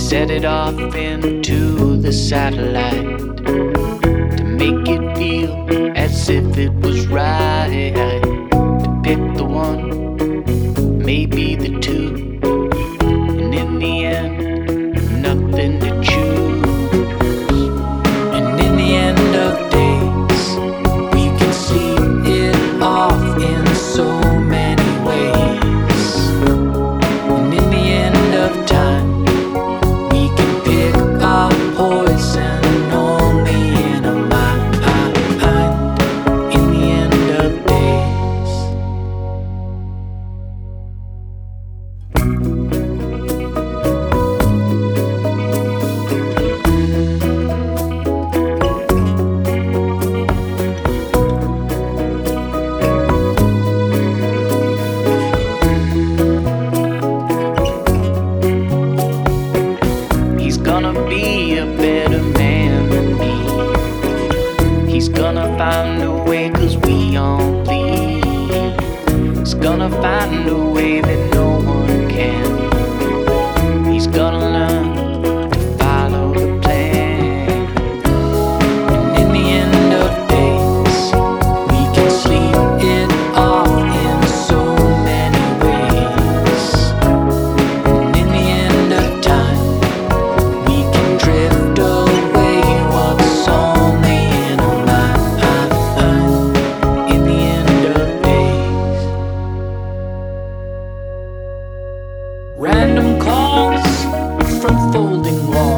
set it off into the satellite to make it feel as if it was right. To pick the one, maybe the two, and in the end, nothing to choose. And in the end of days, we can see it off in so many ways. And in the end of time, we can pick our poison only in a mind. In the end of days. He's gonna be a better man than me. He's gonna find a way, 'cause we all bleed. He's gonna find a way that no one can. He's gonna learn to follow the plan. And in the end of days, we can sleep it off in so many ways. And in the end of time, we can drift away what's only in a mind. In the end of days. Random calls from folding walls.